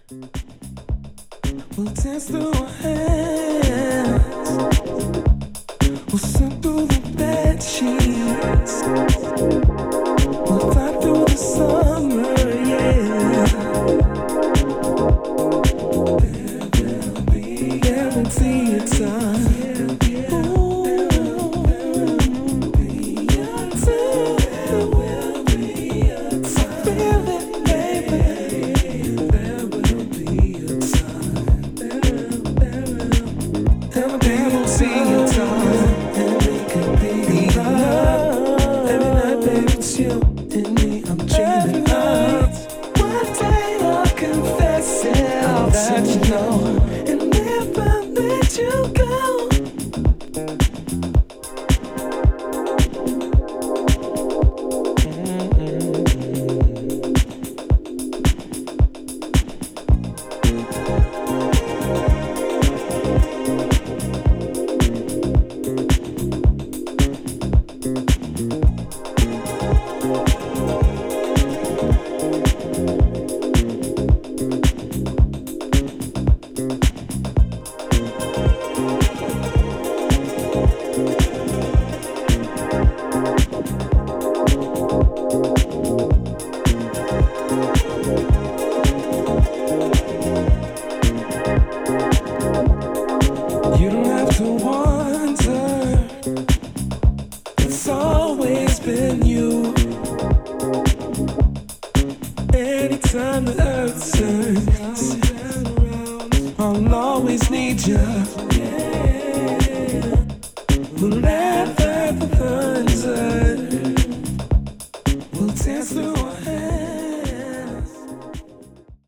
We'll dance through our hands. We'll slip through the bed sheets. We'll fly through the summer, yeah. There will be a time. That you know